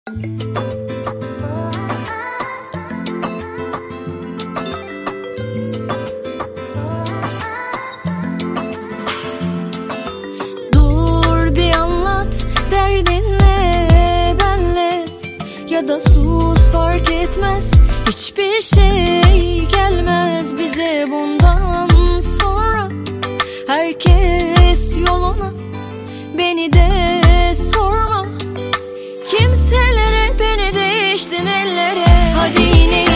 Dur bir anlat derdinle benle, ya da sus fark etmez, hiçbir şey gelmez bize bundan sonra. Herkes yoluna, beni de sorma. Kimselere beni değiştin ellere. Hadi yine